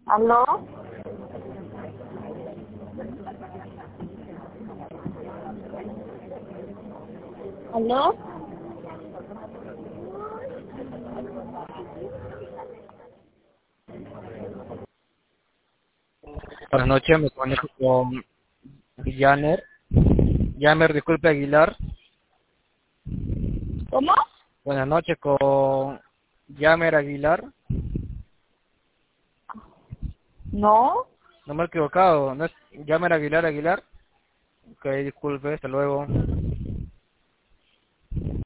¿Aló? ¿Aló? Buenas noches, me comunico con Yamer. Yamer, disculpe, Aguilar. ¿Cómo? Buenas noches con Yamer Aguilar. No. No me he equivocado, ¿no es Yamer Aguilar Aguilar? Ok, disculpe, hasta luego.